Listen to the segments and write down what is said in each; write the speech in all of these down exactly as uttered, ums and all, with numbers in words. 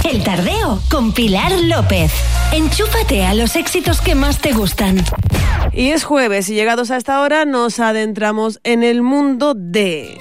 El Tardeo con Pilar López. Enchúfate a los éxitos que más te gustan. Y es jueves y llegados a esta hora nos adentramos en el mundo de...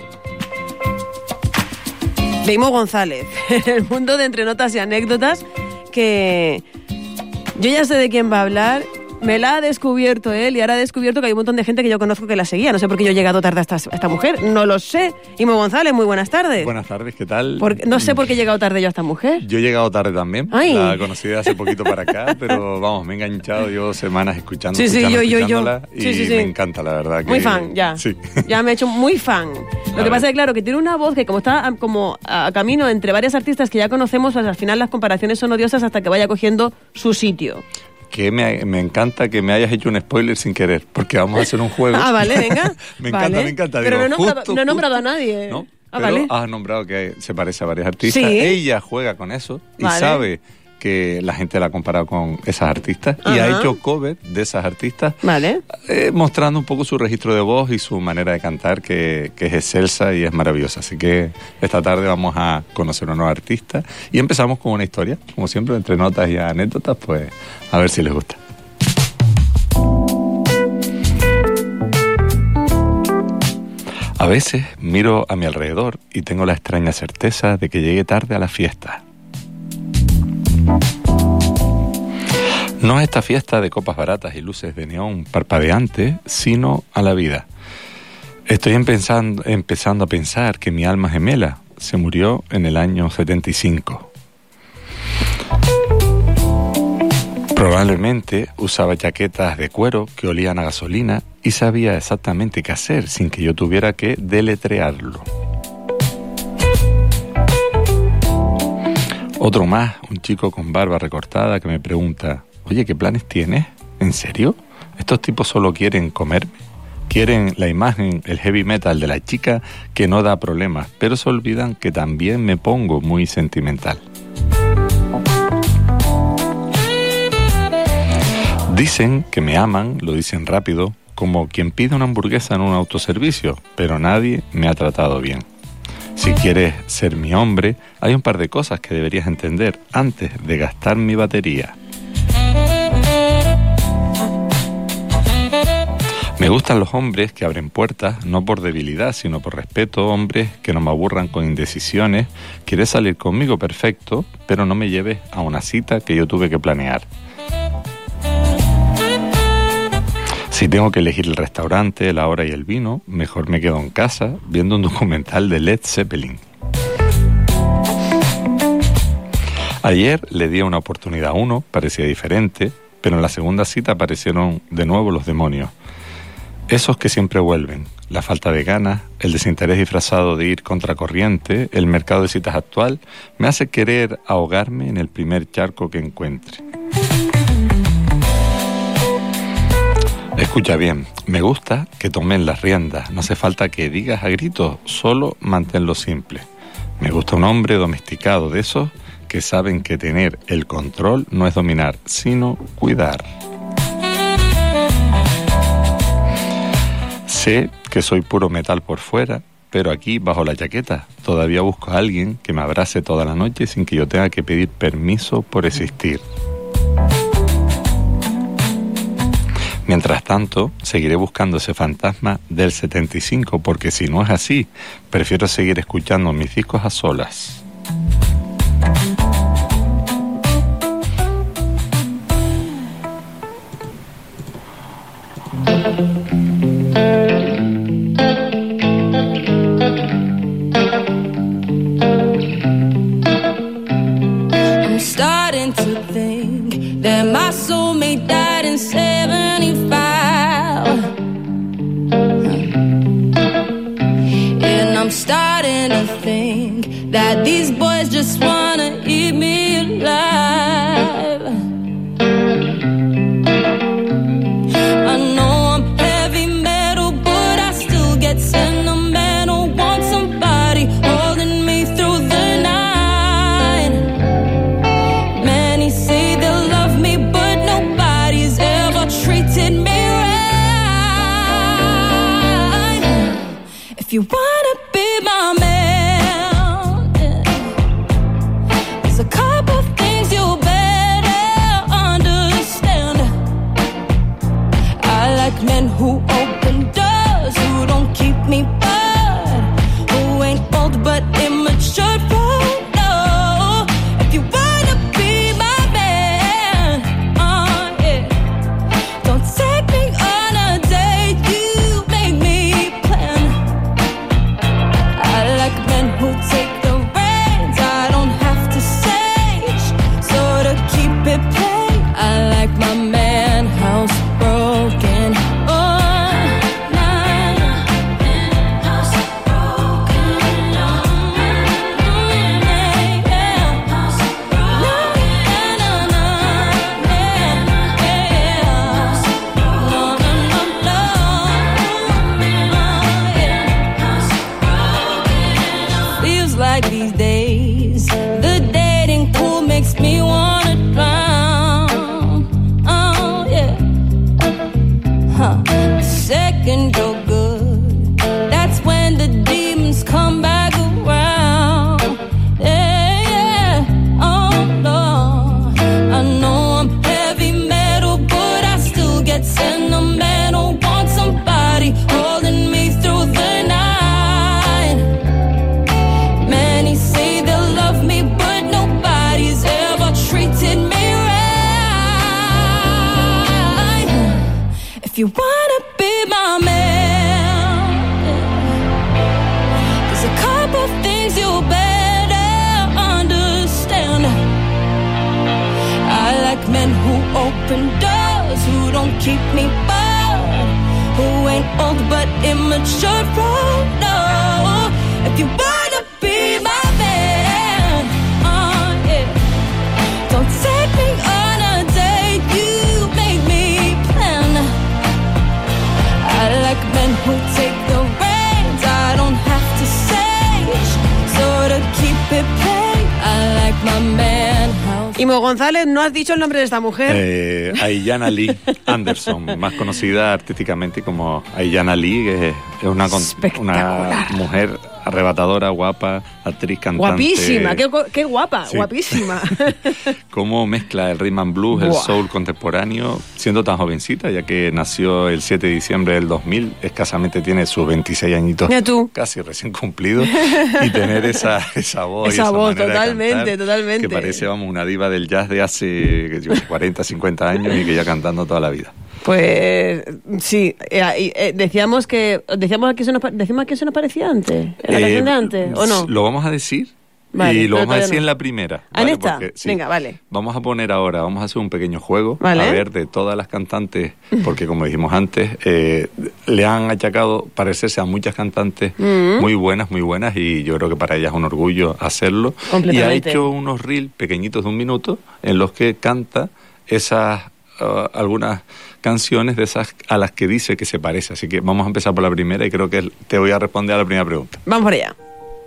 de Imo González. El mundo de entre notas y anécdotas que yo ya sé de quién va a hablar. Me la ha descubierto él y ahora ha descubierto que hay un montón de gente que yo conozco que la seguía. No sé por qué yo he llegado tarde a esta, a esta mujer. No lo sé. Imo González, muy buenas tardes. Buenas tardes, ¿qué tal? Por, no sé por qué he llegado tarde yo a esta mujer. Yo he llegado tarde también. Ay. La conocí hace poquito para acá, pero vamos, me he enganchado yo semanas escuchando, sí, escuchando, sí, yo, escuchándola yo, yo. y Sí, sí, sí. me encanta, la verdad. Que... Muy fan, ya. Sí. Ya me he hecho muy fan. Lo que pasa es que, claro, que tiene una voz que como está como a camino entre varias artistas que ya conocemos, pues al final las comparaciones son odiosas hasta que vaya cogiendo su sitio. Que me, me encanta que me hayas hecho un spoiler sin querer, porque vamos a hacer un juego. Ah, vale, venga. me vale. encanta, me encanta. Pero Digo, no, he nombrado, justo, no he nombrado justo, a nadie. ¿no? Ah, Pero vale. has nombrado que se parece a varias artistas. Sí. Ella juega con eso y Vale. sabe que la gente la ha comparado con esas artistas. Ajá. Y ha hecho cover de esas artistas. Vale. Eh, mostrando un poco su registro de voz y su manera de cantar, que, que es excelsa y es maravillosa. Así que esta tarde vamos a conocer a una nueva artista y empezamos con una historia, como siempre, entre notas y anécdotas, pues a ver si les gusta. A veces miro a mi alrededor y tengo la extraña certeza de que llegué tarde a la fiesta. No a esta fiesta de copas baratas y luces de neón parpadeantes, sino a la vida. Estoy empezando, empezando a pensar que mi alma gemela se murió en el año setenta y cinco. Probablemente usaba chaquetas de cuero que olían a gasolina y sabía exactamente qué hacer sin que yo tuviera que deletrearlo. Otro más, un chico con barba recortada que me pregunta: oye, ¿qué planes tienes? ¿En serio? ¿Estos tipos solo quieren comerme? Quieren la imagen, el heavy metal de la chica que no da problemas, pero se olvidan que también me pongo muy sentimental. Dicen que me aman, lo dicen rápido, como quien pide una hamburguesa en un autoservicio, pero nadie me ha tratado bien. Si quieres ser mi hombre, hay un par de cosas que deberías entender antes de gastar mi batería. Me gustan los hombres que abren puertas, no por debilidad, sino por respeto, hombres que no me aburran con indecisiones. Quieres salir conmigo, perfecto, pero no me lleves a una cita que yo tuve que planear. Si tengo que elegir el restaurante, la hora y el vino, mejor me quedo en casa viendo un documental de Led Zeppelin. Ayer le di una oportunidad a uno, parecía diferente, pero en la segunda cita aparecieron de nuevo los demonios. Esos que siempre vuelven, la falta de ganas, el desinterés disfrazado de ir contracorriente, el mercado de citas actual, me hace querer ahogarme en el primer charco que encuentre. Escucha bien, me gusta que tomen las riendas, no hace falta que digas a gritos, solo manténlo simple. Me gusta un hombre domesticado, de esos que saben que tener el control no es dominar, sino cuidar. Sé que soy puro metal por fuera, pero aquí, bajo la chaqueta, todavía busco a alguien que me abrace toda la noche sin que yo tenga que pedir permiso por existir. Mientras tanto, seguiré buscando ese fantasma del setenta y cinco, porque si no es así, prefiero seguir escuchando mis discos a solas. I'm starting to think that my soulmate died in seventy-five, and I'm starting to think that these boys just wanna eat me alive. I know I'm heavy metal, but I still get sentimental. Want somebody holding me through the night. Many say they'll love me, but nobody's ever treated me right. If you wanna be my man, If you wanna be my man, there's a couple things you better understand. I like men who open doors, who don't keep me bound, who ain't old but immature. Oh no, if you wanna be my man, uh, yeah, don't take me on a date, you make me plan. I like men who take the reins, I don't have to sage, so to keep it plain, I like my man. Imo González, ¿no has dicho el nombre de esta mujer? Eh, Aiyana Lee Anderson, más conocida artísticamente como Aiyana Lee, que es una, una mujer arrebatadora, guapa, actriz, cantante. Guapísima, qué, qué guapa, sí. Guapísima. Cómo mezcla el rhythm and blues, el Buah. soul contemporáneo, siendo tan jovencita, ya que nació el siete de diciembre del dos mil, escasamente tiene sus veintiséis añitos, Mira tú. casi recién cumplidos, y tener esa, esa voz Esa y esa voz, manera totalmente, de cantar, totalmente. que parece, vamos, una diva del jazz de hace que yo, cuarenta, cincuenta años y que ya cantando toda la vida. Pues sí, eh, eh, decíamos que decíamos que se nos, decíamos que se nos parecía antes, en la Eh, canción de antes, ¿o no? Lo vamos a decir. Vale, y lo pero vamos a decir todavía no. en la primera. ¿Ah, en ¿vale? esta? Porque, sí, Venga, vale. Vamos a poner ahora, vamos a hacer un pequeño juego, Vale. a ver, de todas las cantantes, porque como dijimos antes, eh, le han achacado parecerse a muchas cantantes Mm. muy buenas, muy buenas, y yo creo que para ella es un orgullo hacerlo. Y ha Completamente. hecho unos reels pequeñitos de un minuto en los que canta esas uh, algunas canciones de esas a las que dice que se parece. Así que vamos a empezar por la primera y creo que te voy a responder a la primera pregunta. Vamos por allá.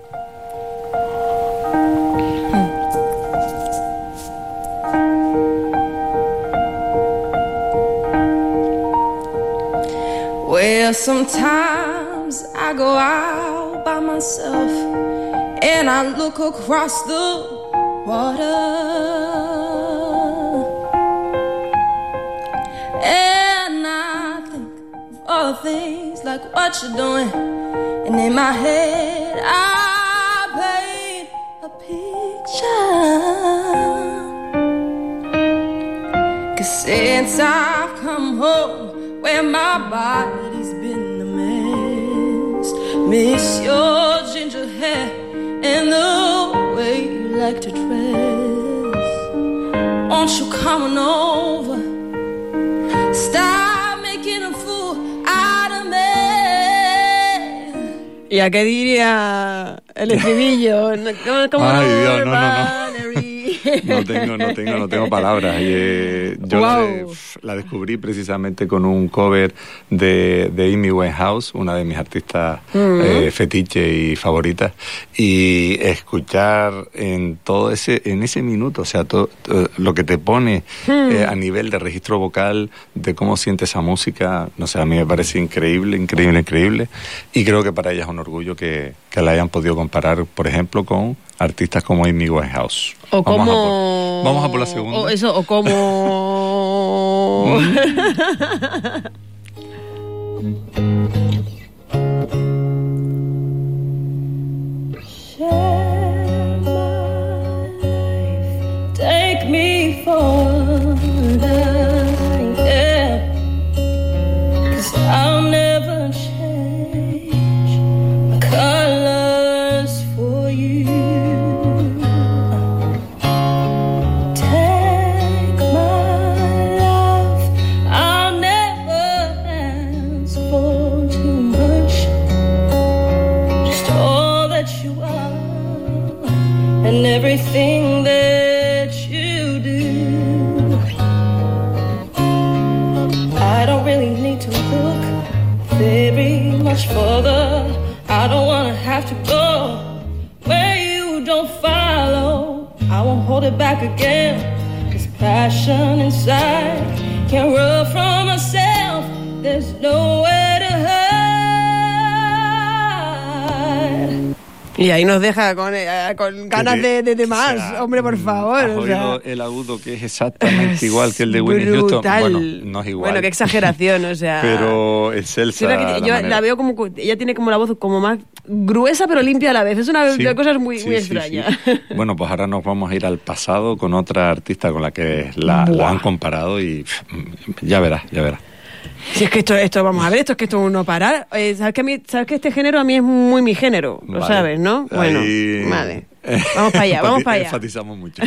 Well, sometimes I go out by myself and I look across the water, and I think of all the things like what you're doing, and in my head I paint a picture. 'Cause since I've come home, where my body's been a mess, miss your ginger hair and the way you like to dress. Won't you come on over? Stop making a fool out of me. ¿Y a qué diría el estribillo? ¿Cómo, cómo Ay, no, Dios, no, no, no. Valerie? No tengo, no tengo, no tengo palabras. Y, eh, yo Wow. la, de- la descubrí precisamente con un cover de, de Amy Winehouse, una de mis artistas Mm. eh, fetiche y favoritas, y escuchar en todo ese, en ese minuto, o sea, todo, todo lo que te pone Mm. eh, a nivel de registro vocal, de cómo siente esa música, no sé, a mí me parece increíble, increíble, increíble, y creo que para ella es un orgullo que, que la hayan podido comparar, por ejemplo, con artistas como Amy Winehouse. O Vamos como... a por- vamos a por la segunda. O eso, o como... Share my life, take me further, yeah. 'Cause I'll never change my colors for you. Take my love, I'll never ask for too much. Just all that you are and everything that you do. I don't really need to look very much further. I don't wanna have to go where you don't follow. I won't hold it back again. This passion inside can't run from myself. There's nowhere to hide. Y ahí nos deja con, eh, con ganas de, de, de más, O sea, hombre, por favor. ¿Has o sea, oído el agudo que es exactamente igual que el de Whitney Houston? brutal. Bueno, no es igual. Bueno, qué exageración, o sea... Pero es Sí, Elsa. verdad que la yo manera. la veo como... Ella tiene como la voz como más gruesa pero limpia a la vez. Es una Sí, de cosas muy, sí, muy sí, extrañas. sí. Bueno, pues ahora nos vamos a ir al pasado con otra artista con la que la, la Buah. han comparado y pff, ya verás, ya verás. Si es que esto, esto, vamos a ver, esto es que esto es un no parar. Eh, ¿sabes, que a mí, ¿Sabes que este género a mí es muy mi género? Lo Vale. sabes, ¿no? Bueno, Ahí... vale. Vamos para allá, vamos para allá. Enfatizamos mucho.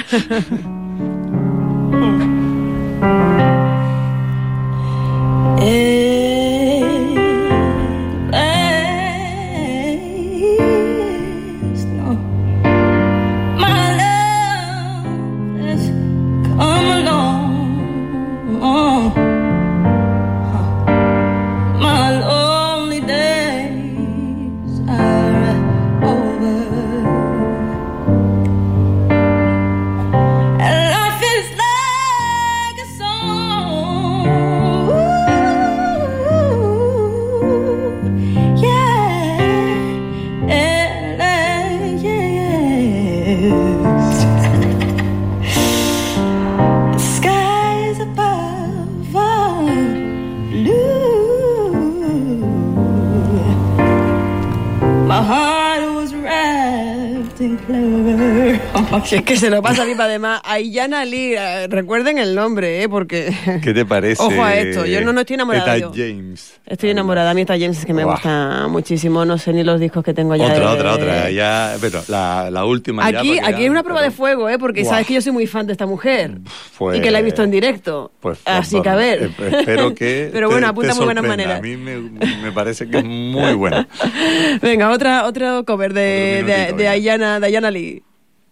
Si es que se lo pasa a mí, además, Aiyana Lee, recuerden el nombre, ¿eh? Porque... ¿Qué te parece? Ojo a esto, yo no, no estoy enamorada. Etta yo. James. Estoy enamorada, a mí Etta James es que me Buah. gusta muchísimo, no sé ni los discos que tengo ya. Otra, de... otra, otra, ya, pero la, la última ya. Aquí, para aquí que es una ya, prueba pero- de fuego, ¿eh? Porque Buah. sabes que yo soy muy fan de esta mujer. Pues- y que la he visto en directo. Pues, Así pues, que a ver. eh, Espero que. Pero te- bueno, te apunta muy buenas sorprenda. maneras. A mí me, me parece que es muy buena. Venga, otra, otro cover de, Otro de, minutito, de venga. Aiyana, de Aiyana Lee.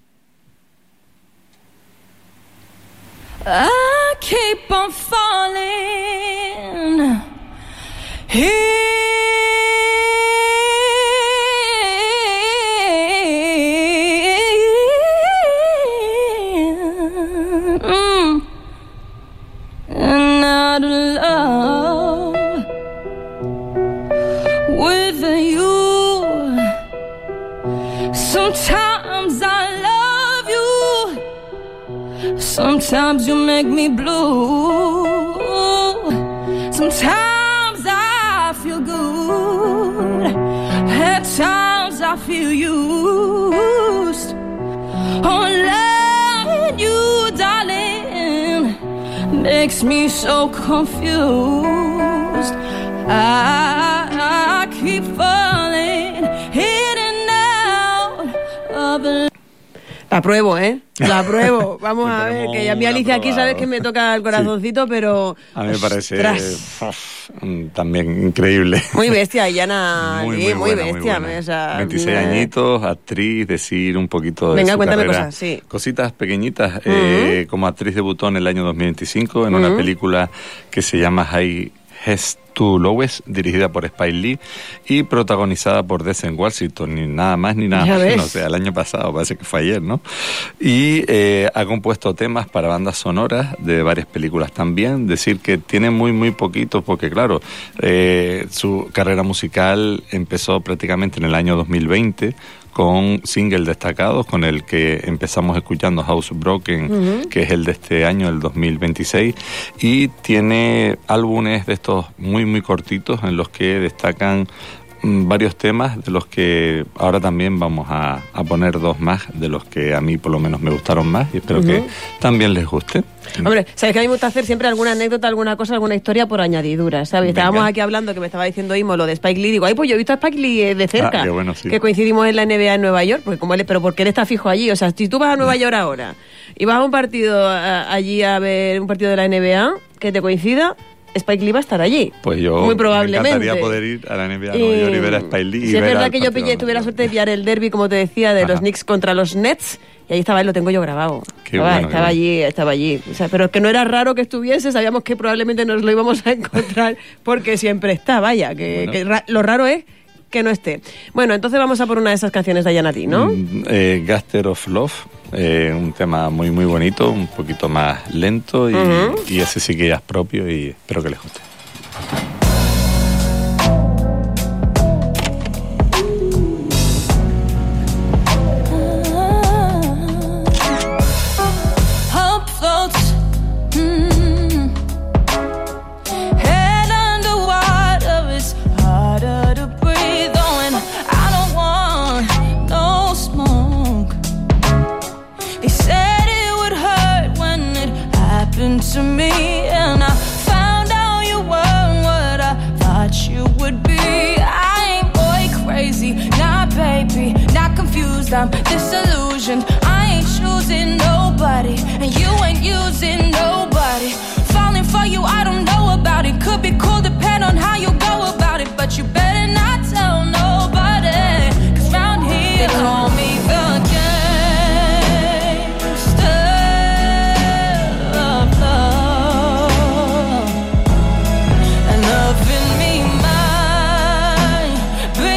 I keep on falling in, mm, and out of love with you. Sometimes I love you. Sometimes you make me blue. Sometimes I feel good. At times I feel used. Oh, loving you, darling, makes me so confused. I, I keep falling in and out of love. La apruebo, ¿eh? La apruebo. Vamos Le a ver, ponemos que a mí un Alicia aquí sabes aprobado. que me toca el corazoncito, pero... A mí me parece ostras, uf, también increíble. muy bestia, Aiyana Muy, Lee, muy, muy, buena, muy bestia. buena. o sea, veintiséis me- añitos, actriz, decir un poquito de Venga, su cuéntame carrera. cosas, sí. Cositas pequeñitas. eh, como actriz debutó en el año dos mil veinticinco en una película que se llama High Has to Lowes, dirigida por Spike Lee y protagonizada por Denzel Washington, ni nada más ni nada Ya menos. ves. O sea, el año pasado, parece que fue ayer, ¿no? Y eh, ha compuesto temas para bandas sonoras de varias películas también. Decir que tiene muy, muy poquitos, porque claro, eh, su carrera musical empezó prácticamente en el año dos mil veinte con singles destacados, con el que empezamos escuchando Housebroken, uh-huh. que es el de este año, el dos mil veintiséis, y tiene álbumes de estos muy, muy cortitos en los que destacan varios temas, de los que ahora también vamos a, a poner dos más, de los que a mí por lo menos me gustaron más, y espero uh-huh. que también les guste. Hombre, sabes que a mí me gusta hacer siempre alguna anécdota, alguna cosa, alguna historia por añadidura, ¿sabes? Venga. Estábamos aquí hablando, que me estaba diciendo Imo lo de Spike Lee, digo, ay, pues yo he visto a Spike Lee eh, de cerca, Ah, qué bueno, sí. que coincidimos en la N B A en Nueva York, porque como él, pero porque él está fijo allí, o sea, si tú vas a Nueva York ahora y vas a un partido a, allí a ver un partido de la N B A que te coincida, Spike Lee va a estar allí. Pues yo muy probablemente. me encantaría poder ir a la N B A Nueva York y ver a Spike Lee. Sí, y es ver verdad al que yo partido pillé, de tuve la Nueva suerte de York. pillar el derbi, como te decía, de Ajá. los Knicks contra los Nets, y ahí estaba él, lo tengo yo grabado. Qué estaba bueno, estaba qué allí, estaba allí. O sea, pero es que no era raro que estuviese, sabíamos que probablemente nos lo íbamos a encontrar, porque siempre está, vaya, que, Bueno. que ra- lo raro es que no esté. Bueno, entonces vamos a por una de esas canciones de Aiyana Lee, ¿no? Mm, eh, Gaster of Love, eh, un tema muy muy bonito, un poquito más lento y, Ujú. y ese sí que ya es propio y espero que les guste. Hope floats, mm. Head underwater, it's harder to breathe. Oh, and I don't want no smoke. They said it would hurt when it happened to me, and I found out you were confused, I'm disillusioned. I ain't choosing nobody, and you ain't using nobody. Falling for you, I don't know about it. Could be cool, depend on how you go about it. But you better not tell nobody, cause round here they call me the gangster of love. And loving me might be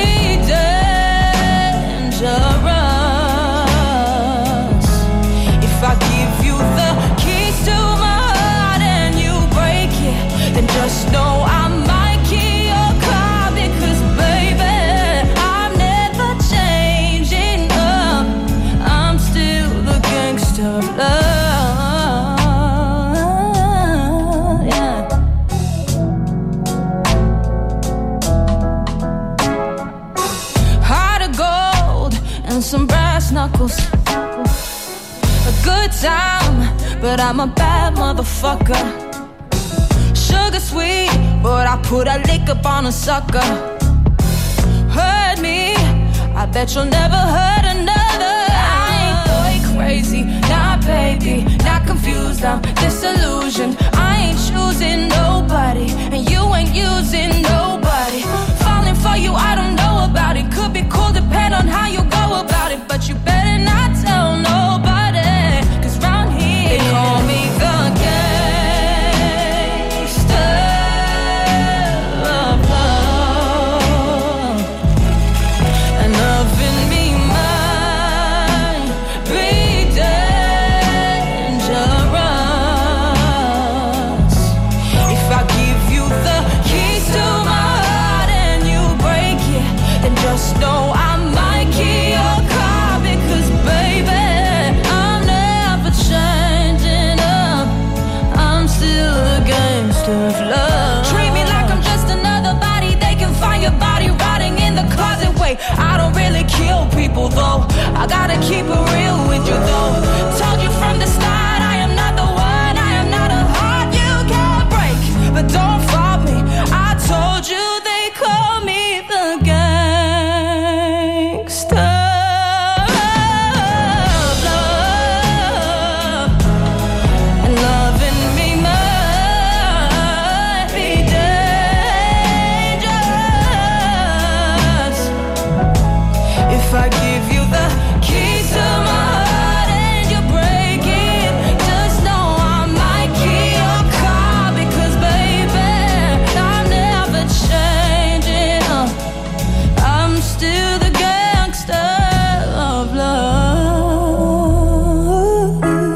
dangerous. If I give you the keys to my heart and you break it, then just know I might key your car. Because baby, I'm never changing up. I'm still the gangster of love. Yeah. Heart of gold and some brass knuckles. A good time, but I'm a bad motherfucker. Sugar sweet, but I put a lick up on a sucker. Hurt me, I bet you'll never hurt another. I ain't boy crazy, not baby, not confused, I'm disillusioned. I ain't choosing nobody, and you ain't using nobody. Falling for you, I don't know about it. Could be cool, depend on how you go about it. But you better not tell nobody, cause round here they call me the gangster of love. And loving me might be dangerous. If I give you the keys to my heart and you break it, then just know I might key your car. Because baby, I'm never changing up. I'm still a gangster of love. Treat me like I'm just another body. They can find your body rotting in the closet. Wait, I don't really kill people though. I gotta keep it real with you though. Told you from the start, I am not the one. I am not a heart you can't break. But don't fault me, I told you they call me the gangster of love. And loving me might be dangerous. If I give you the keys to my heart and you break it, just know I might key your car. Because baby, I'm never changing up. I'm still the gangster of love.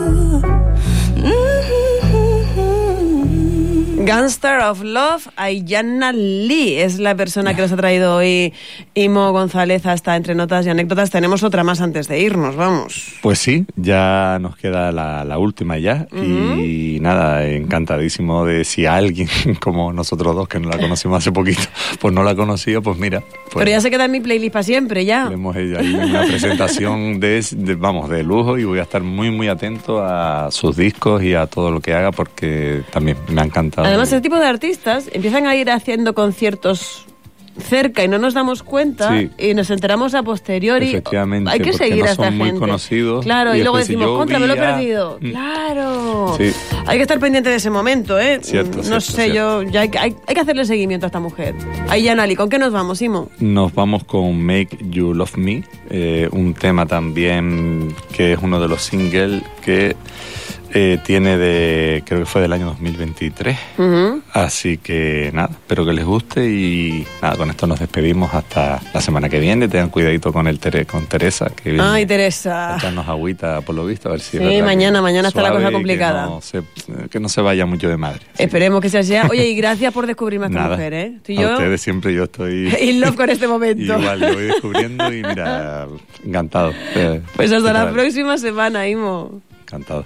Mm-hmm. Gangster of Love, Ayanna Lee es la persona que nos ha traído hoy Imo González hasta Entre Notas y Anécdotas. Tenemos otra más antes de irnos, vamos. Pues sí, ya nos queda la, la última ya. Uh-huh. Y nada, encantadísimo de si alguien como nosotros dos, que no la conocimos hace poquito, pues no la conocía, pues mira. Pues, pero ya se queda en mi playlist para siempre, ya. Hemos hecho ahí una presentación de, de, vamos, de lujo, y voy a estar muy, muy atento a sus discos y a todo lo que haga, porque también me ha encantado. Además, este tipo de artistas empiezan a ir haciendo conciertos cerca y no nos damos cuenta, sí, y nos enteramos a posteriori. Efectivamente, hay que seguir no a esta son muy gente. Conocidos, claro, y, y luego decimos, si contra, me lo he vía... perdido. Mm. Claro. Sí. Hay que estar pendiente de ese momento, ¿eh? Cierto, no cierto, sé, cierto. yo ya hay, hay, hay que hacerle seguimiento a esta mujer. Ayanna Lee, ¿con qué nos vamos, Imo? Nos vamos con Make You Love Me, eh, un tema también que es uno de los singles que eh, tiene de, creo que fue del año dos mil veintitrés. Uh-huh. Así que nada, espero que les guste y nada, con esto nos despedimos hasta la semana que viene. Tengan cuidadito con el Tere, con Teresa, que viene Ay, Teresa. a echarnos agüita por lo visto, a ver si sí, mañana, mañana está la cosa complicada. Que no, se, que no se vaya mucho de madre. Esperemos que sea así. Oye, y gracias por descubrirme a esta nada, mujer, ¿eh? Tú y yo, a ustedes siempre, yo estoy in love con este momento. Igual, yo voy descubriendo y mira, encantado. Eh, pues hasta la próxima semana, Imo. Encantado.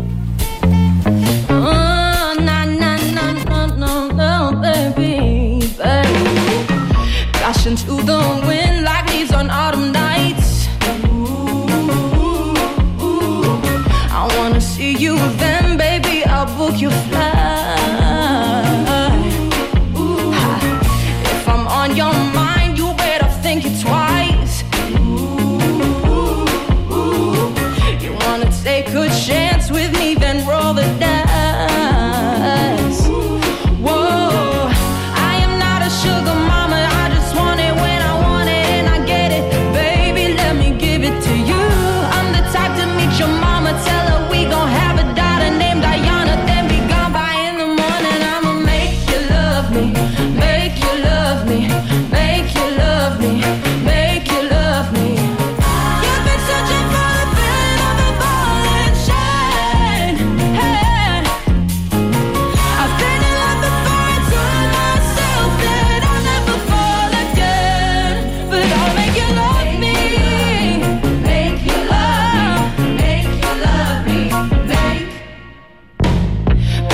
Oh, na, na, na, no, no, no, baby, baby. Dash into the wind like leaves on autumn nights. Ooh, ooh, I wanna see you then, baby, I'll book your flight. Ooh, if I'm on your mind, you better think it twice. Ooh,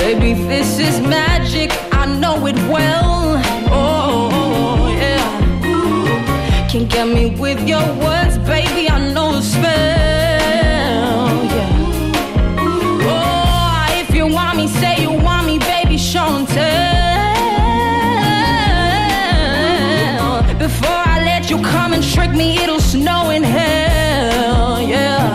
Baby, this is magic, I know it well. Oh, yeah. Can't get me with your words, baby, I know the spell, yeah. Oh, if you want me, say you want me, baby, show and tell. Before I let you come and trick me, it'll snow in hell, yeah.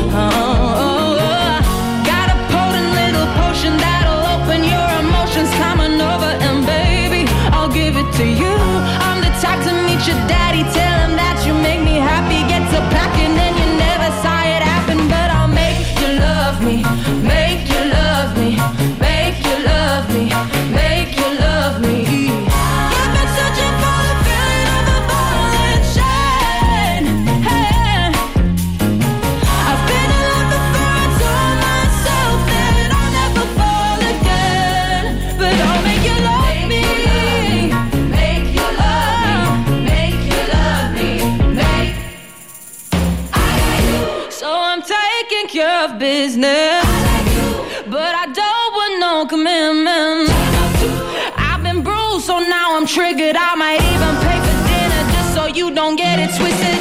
Coming over and baby, I'll give it to you. I'm the type to meet your daddy, tell him that you make me happy. Get to packing and you never saw it happen, but I'll make you love me, make you love me, make you love me, make you love me. You've been searching for the feeling of a ball and chain. Hey. I've been in love before, I told myself that I'll never fall again. But I'll make you love me, make you love me, make you love me, make I got you. So I'm taking care of business, I like you. But I don't want no commitment. I've been bruised, so now I'm triggered. I might even pay for dinner just so you don't get it twisted.